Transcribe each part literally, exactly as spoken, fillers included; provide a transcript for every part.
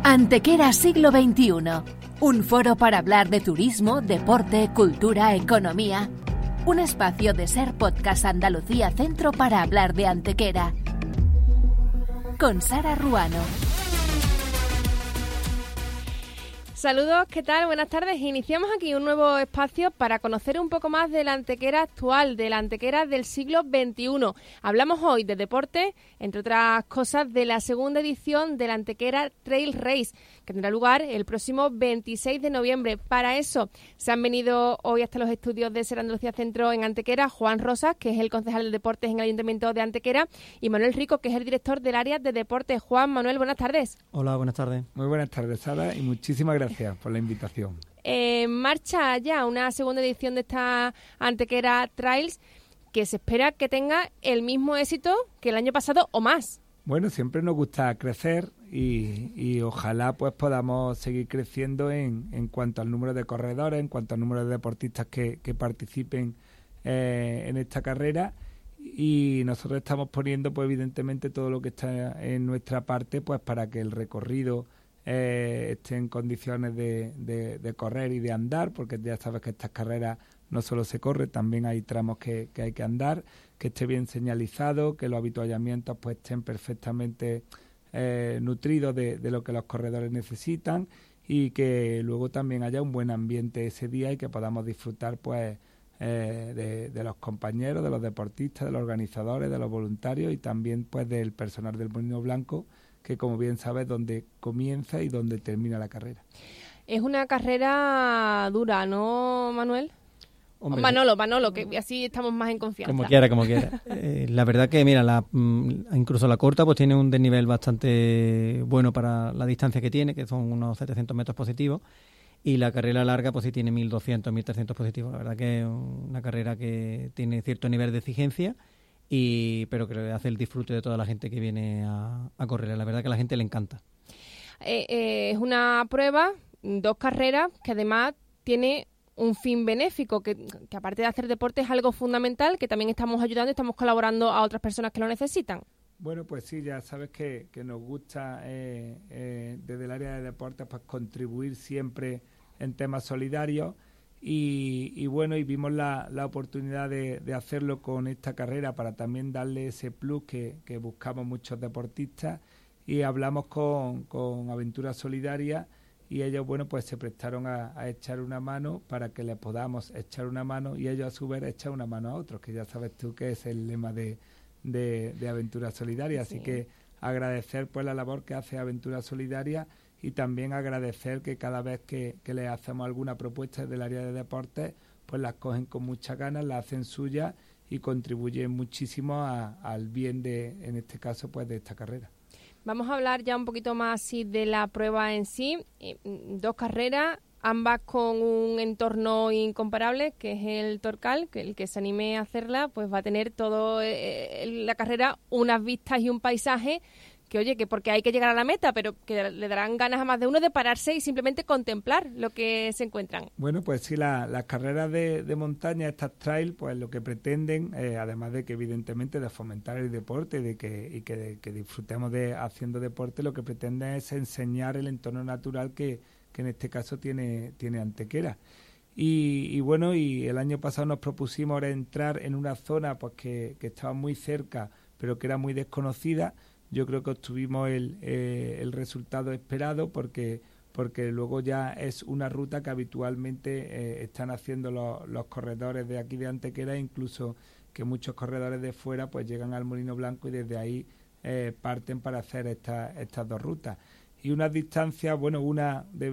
Antequera siglo veintiuno. Un foro para hablar de turismo, deporte, cultura, economía. Un espacio de Ser Podcast Andalucía Centro para hablar de Antequera. Con Sara Ruano. Saludos, ¿qué tal? Buenas tardes. Iniciamos aquí un nuevo espacio para conocer un poco más de la Antequera actual, de la Antequera del siglo veintiuno. Hablamos hoy de deporte, entre otras cosas, de la segunda edición de la Antequera Trail Race, que tendrá lugar el próximo veintiséis de noviembre. Para eso se han venido hoy hasta los estudios de Ser Andalucía Centro en Antequera Juan Rosas, que es el concejal de deportes en el Ayuntamiento de Antequera, y Manuel Rico, que es el director del área de deportes. Juan, Manuel, buenas tardes. Hola, buenas tardes. Muy buenas tardes, Sara, y muchísimas gracias por la invitación. En eh, marcha ya una segunda edición de esta Antequera Trails que se espera que tenga el mismo éxito que el año pasado o más. Bueno, siempre nos gusta crecer y, y ojalá pues podamos seguir creciendo en, en cuanto al número de corredores, en cuanto al número de deportistas que, que participen eh, en esta carrera. Y nosotros estamos poniendo, pues evidentemente, todo lo que está en nuestra parte, pues para que el recorrido eh, esté en condiciones de, de, de correr y de andar, porque ya sabes que estas carreras no solo se corre, también hay tramos que, que hay que andar, que esté bien señalizado, que los avituallamientos pues estén perfectamente eh, nutridos de, de lo que los corredores necesitan, y que luego también haya un buen ambiente ese día y que podamos disfrutar pues eh, de, de los compañeros, de los deportistas, de los organizadores, de los voluntarios y también pues del personal del Molino Blanco, que como bien sabes donde comienza y donde termina la carrera. Es una carrera dura, ¿no, Manuel? Hombre, Manolo, Manolo, que así estamos más en confianza. Como quiera, como quiera. Eh, la verdad que, mira, la, incluso la corta pues tiene un desnivel bastante bueno para la distancia que tiene, que son unos setecientos metros positivos, y la carrera larga pues sí tiene mil doscientos, mil trescientos positivos. La verdad que es una carrera que tiene cierto nivel de exigencia, y pero que hace el disfrute de toda la gente que viene a, a correr. La verdad que a la gente le encanta. Eh, eh, es una prueba, dos carreras, que además tiene un fin benéfico, que, que aparte de hacer deporte es algo fundamental, que también estamos ayudando y estamos colaborando a otras personas que lo necesitan. Bueno, pues sí, ya sabes que, que nos gusta eh, eh, desde el área de deportes pues contribuir siempre en temas solidarios. Y, y bueno, y vimos la, la oportunidad de, de hacerlo con esta carrera para también darle ese plus que, que buscamos muchos deportistas, y hablamos con, con Aventura Solidaria, y ellos, bueno, pues se prestaron a, a echar una mano para que les podamos echar una mano, y ellos a su vez echan una mano a otros, que ya sabes tú que es el lema de, de, de Aventura Solidaria. Sí. Así que agradecer pues la labor que hace Aventura Solidaria, y también agradecer que cada vez que, que les hacemos alguna propuesta del área de deportes, pues las cogen con muchas ganas, la hacen suya y contribuyen muchísimo a, al bien de, en este caso, pues de esta carrera. Vamos a hablar ya un poquito más sí, de la prueba en sí. Eh, dos carreras, ambas con un entorno incomparable, que es el Torcal, que el que se anime a hacerla, pues va a tener todo eh, la carrera unas vistas y un paisaje que, oye, que porque hay que llegar a la meta, pero que le darán ganas a más de uno de pararse y simplemente contemplar lo que se encuentran. Bueno, pues sí, la, las carreras de, de montaña, estas trail, pues lo que pretenden, eh, además de que evidentemente de fomentar el deporte de que, y que, de, que disfrutemos de haciendo deporte, lo que pretenden es enseñar el entorno natural que, que en este caso tiene, tiene Antequera. Y, y bueno, y el año pasado nos propusimos ahora entrar en una zona pues que, que estaba muy cerca, pero que era muy desconocida. Yo creo que obtuvimos el, eh, el resultado esperado, porque porque luego ya es una ruta que habitualmente eh, están haciendo los, los corredores de aquí de Antequera, incluso que muchos corredores de fuera pues llegan al Molino Blanco y desde ahí eh, parten para hacer esta, estas dos rutas. Y unas distancias, bueno, una de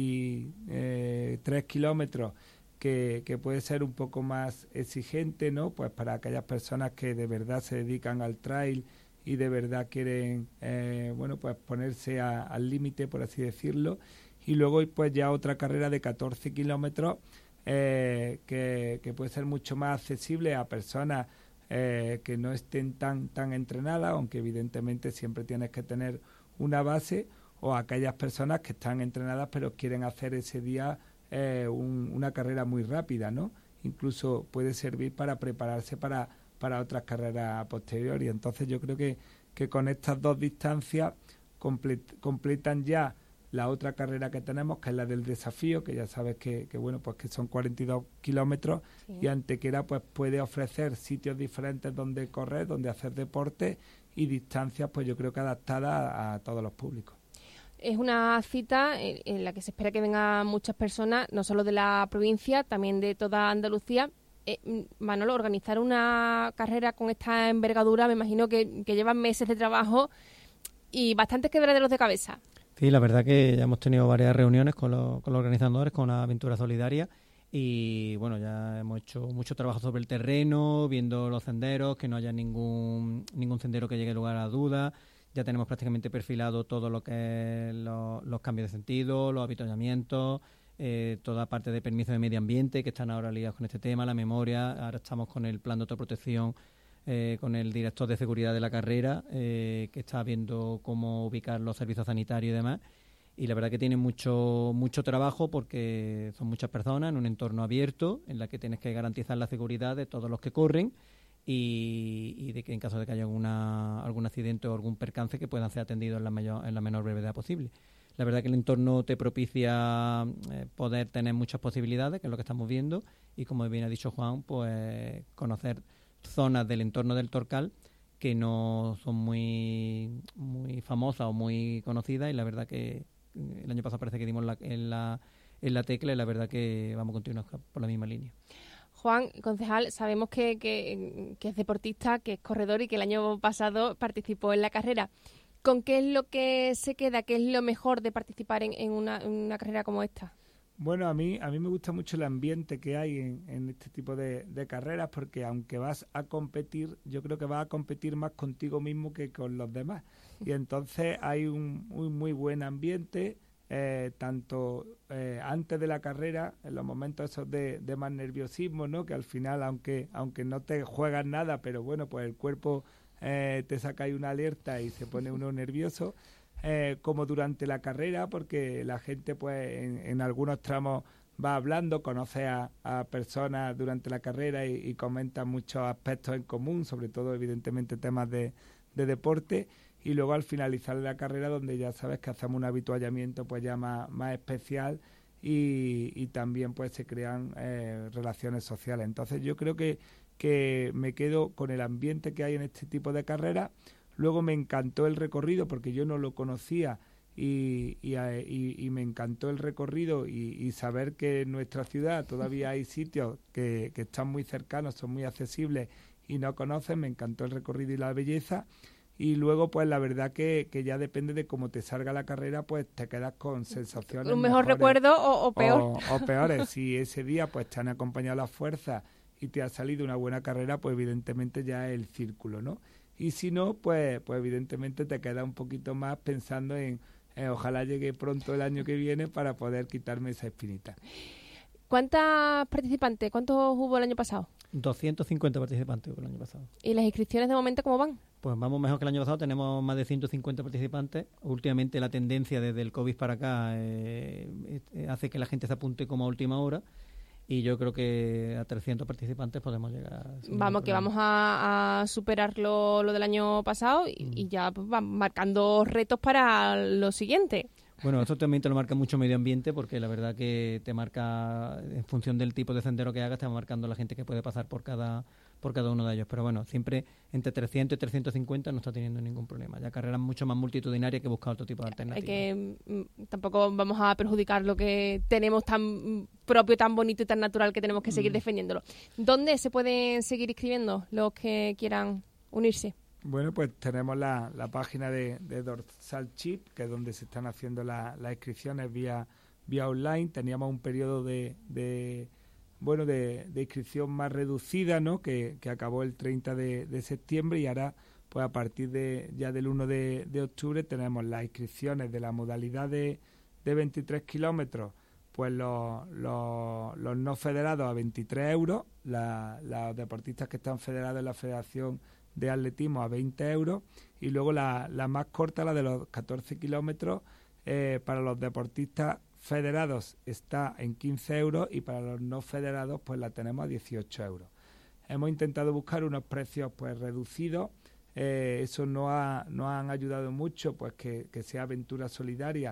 veintitrés kilómetros, que, que puede ser un poco más exigente, ¿no? Pues para aquellas personas que de verdad se dedican al trail y de verdad quieren eh, bueno pues ponerse a, al límite, por así decirlo. Y luego pues ya otra carrera de catorce kilómetros eh, que, que puede ser mucho más accesible a personas eh, que no estén tan tan entrenadas, aunque evidentemente siempre tienes que tener una base, o a aquellas personas que están entrenadas pero quieren hacer ese día eh, un, una carrera muy rápida, ¿no? Incluso puede servir para prepararse para para otras carreras posteriores. Y entonces yo creo que, que con estas dos distancias complet, completan ya la otra carrera que tenemos, que es la del desafío, que ya sabes que, que bueno, pues que son cuarenta y dos kilómetros, sí. Y Antequera pues puede ofrecer sitios diferentes donde correr, donde hacer deporte y distancias, pues yo creo que adaptadas a, a todos los públicos. Es una cita en, en la que se espera que vengan muchas personas, no solo de la provincia, también de toda Andalucía. Eh, Manolo, organizar una carrera con esta envergadura, me imagino que, que llevan meses de trabajo y bastantes quebraderos de cabeza. Sí, la verdad que ya hemos tenido varias reuniones con los, con los organizadores, con la Aventura Solidaria, y bueno, ya hemos hecho mucho trabajo sobre el terreno, viendo los senderos, que no haya ningún ningún sendero que llegue lugar a duda. Ya tenemos prácticamente perfilado todo lo que es lo, los cambios de sentido, los avituallamientos, eh, toda parte de permiso de medio ambiente, que están ahora ligados con este tema, la memoria. Ahora estamos con el plan de autoprotección, Eh, con el director de seguridad de la carrera, eh, que está viendo cómo ubicar los servicios sanitarios y demás. Y la verdad que tiene mucho mucho trabajo porque son muchas personas en un entorno abierto en la que tienes que garantizar la seguridad de todos los que corren y, y de que en caso de que haya alguna, algún accidente o algún percance que puedan ser atendidos en la, mayor, en la menor brevedad posible. La verdad que el entorno te propicia eh, poder tener muchas posibilidades, que es lo que estamos viendo, y como bien ha dicho Juan, pues conocer zonas del entorno del Torcal que no son muy muy famosas o muy conocidas, y la verdad que el año pasado parece que dimos la, en, la, en la tecla, y la verdad que vamos a continuar por la misma línea. Juan, concejal, sabemos que, que, que es deportista, que es corredor y que el año pasado participó en la carrera. ¿Con qué es lo que se queda? ¿Qué es lo mejor de participar en, en, una, en una carrera como esta? Bueno, a mí a mí me gusta mucho el ambiente que hay en, en este tipo de, de carreras, porque aunque vas a competir, yo creo que vas a competir más contigo mismo que con los demás. Y entonces hay un muy, muy buen ambiente, eh, tanto eh, antes de la carrera, en los momentos esos de, de más nerviosismo, ¿no? Que al final, aunque aunque no te juegas nada, pero bueno, pues el cuerpo eh, te saca ahí una alerta y se pone uno nervioso. Eh, como durante la carrera, porque la gente pues en, en algunos tramos va hablando, conoce a, a personas durante la carrera y, y comenta muchos aspectos en común, sobre todo evidentemente temas de, de deporte, y luego al finalizar la carrera, donde ya sabes que hacemos un avituallamiento pues ya más, más especial y, y también pues se crean eh, relaciones sociales. Entonces yo creo que, que me quedo con el ambiente que hay en este tipo de carreras. Luego me encantó el recorrido porque yo no lo conocía y, y, y, y me encantó el recorrido y, y saber que en nuestra ciudad todavía hay sitios que, que están muy cercanos, son muy accesibles y no conocen. Me encantó el recorrido y la belleza. Y luego, pues la verdad que, que ya depende de cómo te salga la carrera, pues te quedas con sensaciones un mejor recuerdo o, o peor. O, o peores. Si ese día pues te han acompañado las fuerzas y te ha salido una buena carrera, pues evidentemente ya es el círculo, ¿no? Y si no, pues pues evidentemente te queda un poquito más pensando en eh, ojalá llegue pronto el año que viene para poder quitarme esa espinita. ¿Cuántas participantes? ¿Cuántos hubo el año pasado? doscientos cincuenta participantes hubo el año pasado. ¿Y las inscripciones de momento cómo van? Pues vamos mejor que el año pasado, tenemos más de ciento cincuenta participantes. Últimamente la tendencia desde el COVID para acá eh, hace que la gente se apunte como a última hora. Y yo creo que a trescientos participantes podemos llegar. Vamos, que vamos a, a superar lo, lo del año pasado y, mm. y ya pues, van marcando retos para lo siguiente. Bueno, esto también te lo marca mucho medio ambiente, porque la verdad que te marca, en función del tipo de sendero que hagas, te va marcando la gente que puede pasar por cada por cada uno de ellos. Pero bueno, siempre entre trescientos y trescientos cincuenta no está teniendo ningún problema. Ya carreras mucho más multitudinarias que buscar otro tipo de alternativas. Hay que mm, tampoco vamos a perjudicar lo que tenemos tan propio, tan bonito y tan natural, que tenemos que seguir mm. defendiéndolo. ¿Dónde se pueden seguir inscribiendo los que quieran unirse? Bueno, pues tenemos la, la página de, de Dorsal Chip, que es donde se están haciendo la, las inscripciones vía vía online. Teníamos un periodo de, de bueno de, de inscripción más reducida, ¿no? Que, que acabó el treinta de, de septiembre, y ahora pues a partir de ya del uno de, de octubre tenemos las inscripciones de la modalidad de, de veintitrés kilómetros, pues los, los, los no federados a veintitrés euros, la, los deportistas que están federados en la Federación de Atletismo a veinte euros, y luego la, la más corta, la de los catorce kilómetros, eh, para los deportistas federados está en quince euros, y para los no federados pues la tenemos a dieciocho euros. Hemos intentado buscar unos precios pues reducidos, eh, eso no ha, nos han ayudado mucho, pues que, que sea Aventura Solidaria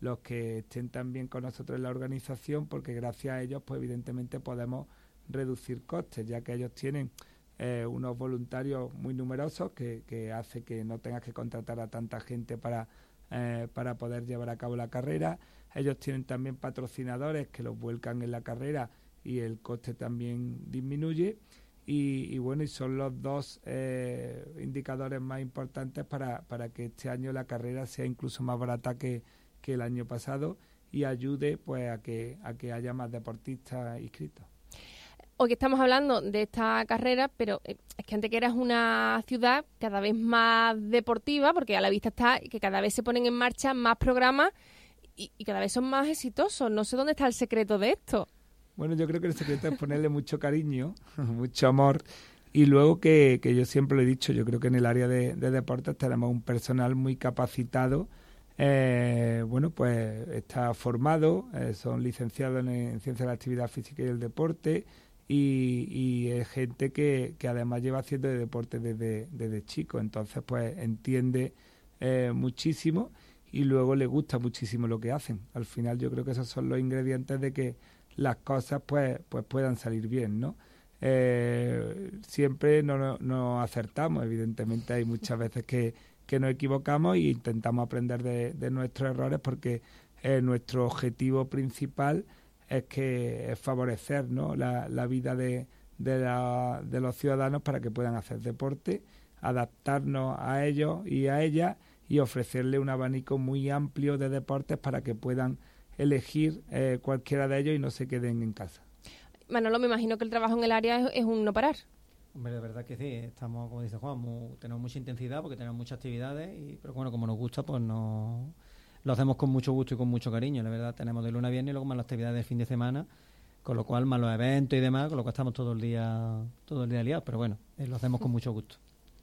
los que estén también con nosotros en la organización, porque gracias a ellos, pues evidentemente podemos reducir costes, ya que ellos tienen eh, unos voluntarios muy numerosos que, que hace que no tengas que contratar a tanta gente para, eh, para poder llevar a cabo la carrera. Ellos tienen también patrocinadores que los vuelcan en la carrera y el coste también disminuye. Y, y bueno, y son los dos eh, indicadores más importantes para, para que este año la carrera sea incluso más barata que, que el año pasado y ayude pues a que, a que haya más deportistas inscritos. Hoy que estamos hablando de esta carrera, pero es que Antequera es una ciudad cada vez más deportiva, porque a la vista está que cada vez se ponen en marcha más programas y, y cada vez son más exitosos. No sé dónde está el secreto de esto. Bueno, yo creo que el secreto es ponerle mucho cariño, mucho amor, y luego que, que yo siempre lo he dicho, yo creo que en el área de, de deportes tenemos un personal muy capacitado, eh, bueno, pues está formado, eh, son licenciados en, en Ciencias de la Actividad Física y el Deporte, y, y es gente que, que además lleva haciendo de deporte desde, desde chico, entonces pues entiende eh, muchísimo y luego le gusta muchísimo lo que hacen. Al final yo creo que esos son los ingredientes de que las cosas pues pues puedan salir bien, ¿no? Eh, siempre no, no, no acertamos, evidentemente hay muchas veces que, que nos equivocamos e intentamos aprender de, de nuestros errores porque eh, nuestro objetivo principal es que es favorecer, ¿no?, la, la vida de, de, la, de los ciudadanos para que puedan hacer deporte, adaptarnos a ellos y a ellas y ofrecerle un abanico muy amplio de deportes para que puedan elegir eh, cualquiera de ellos y no se queden en casa. Manolo, me imagino que el trabajo en el área es, es un no parar. Hombre, de verdad que sí, estamos, como dice Juan, muy, tenemos mucha intensidad porque tenemos muchas actividades, y, pero bueno, como nos gusta, pues no, lo hacemos con mucho gusto y con mucho cariño. La verdad, tenemos de lunes a viernes y luego más las actividades del fin de semana, con lo cual más los eventos y demás, con lo cual estamos todo el día, todo el día liados, pero bueno, eh, lo hacemos con mucho gusto.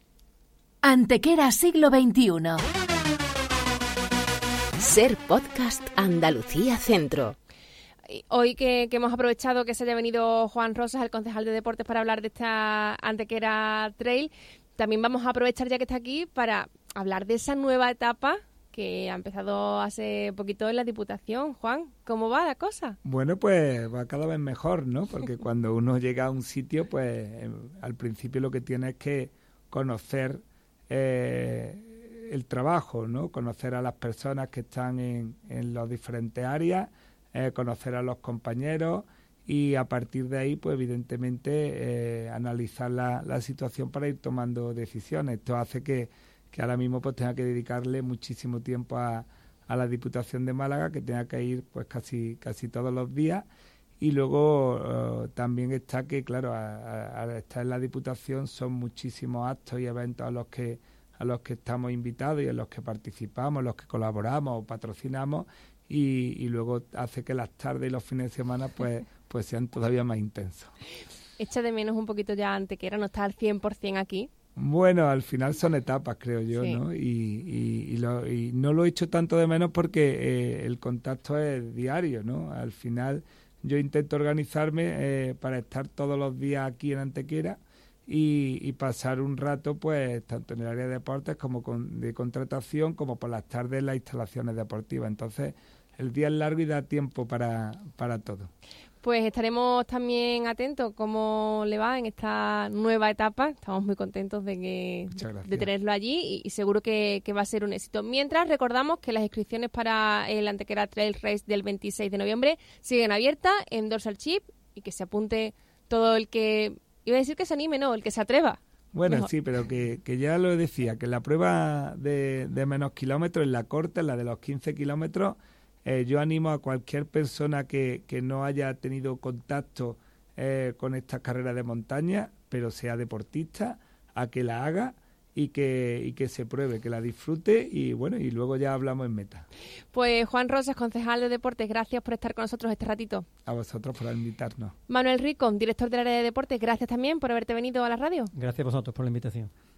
Antequera siglo veintiuno. Ser Podcast Andalucía Centro. Hoy que, que hemos aprovechado que se haya venido Juan Rosas, el concejal de deportes, para hablar de esta Antequera Trail, también vamos a aprovechar ya que está aquí para hablar de esa nueva etapa que ha empezado hace poquito en la Diputación. Juan, ¿cómo va la cosa? Bueno, pues va cada vez mejor, ¿no? Porque cuando uno llega a un sitio, pues eh, al principio lo que tiene es que conocer eh, el trabajo, ¿no? Conocer a las personas que están en, en las diferentes áreas, eh, conocer a los compañeros y a partir de ahí, pues evidentemente, eh, analizar la, la situación para ir tomando decisiones. Esto hace que, que ahora mismo pues tenga que dedicarle muchísimo tiempo a, a la Diputación de Málaga, que tenga que ir pues casi, casi todos los días. Y luego uh, también está que, claro, al estar en la Diputación son muchísimos actos y eventos a los que a los que estamos invitados y en los que participamos, en los que colaboramos o patrocinamos, y, y luego hace que las tardes y los fines de semana pues pues sean todavía más intensos. Echa de menos un poquito ya Antequera, no está al cien por ciento aquí. Bueno, al final son etapas, creo yo, sí. ¿no? Y, y, y, lo, y no lo he hecho tanto de menos porque eh, el contacto es diario, ¿no? Al final yo intento organizarme eh, para estar todos los días aquí en Antequera y, y pasar un rato, pues, tanto en el área de deportes como con, de contratación, como por las tardes en las instalaciones deportivas. Entonces, el día es largo y da tiempo para, para todo. Pues estaremos también atentos cómo le va en esta nueva etapa. Estamos muy contentos de que de tenerlo allí y, y seguro que, que va a ser un éxito. Mientras, recordamos que las inscripciones para el Antequera Trail Race del veintiséis de noviembre siguen abiertas en Dorsal Chip y que se apunte todo el que... Iba a decir que se anime, no, el que se atreva. Bueno, Mejor. Sí, pero que, que ya lo decía, que la prueba de, de menos kilómetros, en la corta, en la de los quince kilómetros, Eh, yo animo a cualquier persona que, que no haya tenido contacto eh, con esta carrera de montaña, pero sea deportista, a que la haga y que, y que se pruebe, que la disfrute y bueno, y luego ya hablamos en meta. Pues Juan Rosas, concejal de Deportes, gracias por estar con nosotros este ratito. A vosotros por invitarnos. Manuel Rico, director del área de Deportes, gracias también por haberte venido a la radio. Gracias a vosotros por la invitación.